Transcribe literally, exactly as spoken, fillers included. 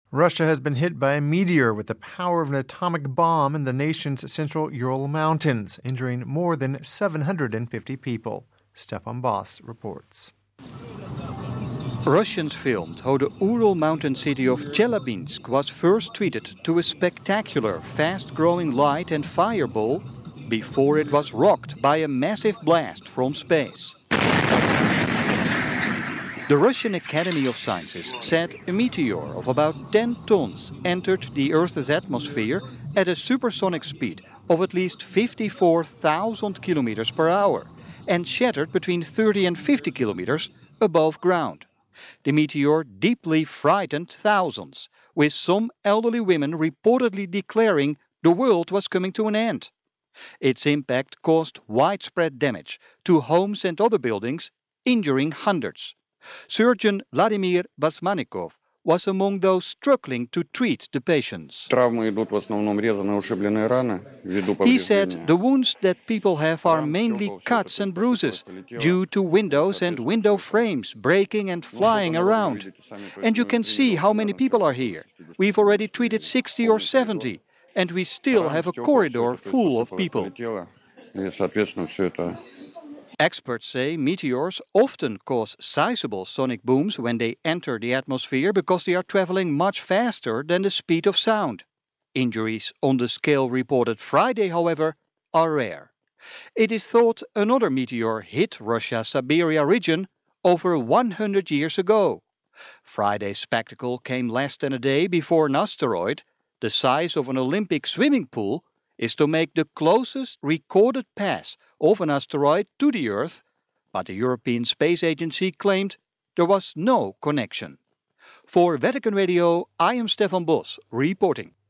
Russia has been hit by a meteor with the power of an atomic bomb in the nation's central Ural Mountains, injuring more than seven hundred fifty people. Stefan Boss reports. Russians filmed how the Ural mountain city of Chelyabinsk was first treated to a spectacular, fast-growing light and fireball before it was rocked by a massive blast from space. The Russian Academy of Sciences said a meteor of about ten tons entered the Earth's atmosphere at a supersonic speed of at least fifty-four thousand kilometers per hour and shattered between thirty and fifty kilometers above ground. The meteor deeply frightened thousands, with some elderly women reportedly declaring the world was coming to an end. Its impact caused widespread damage to homes and other buildings, injuring hundreds. Surgeon Vladimir Basmanikov was among those struggling to treat the patients. He said the wounds that people have are mainly cuts and bruises due to windows and window frames breaking and flying around. And you can see how many people are here. We've already treated sixty or seventy, and we still have a corridor full of people. Experts say meteors often cause sizable sonic booms when they enter the atmosphere because they are traveling much faster than the speed of sound. Injuries on the scale reported Friday, however, are rare. It is thought another meteor hit Russia's Siberia region over one hundred years ago. Friday's spectacle came less than a day before an asteroid, the size of an Olympic swimming pool, is to make the closest recorded pass of an asteroid to the Earth, but the European Space Agency claimed there was no connection. For Vatican Radio, I am Stefan Boss, reporting.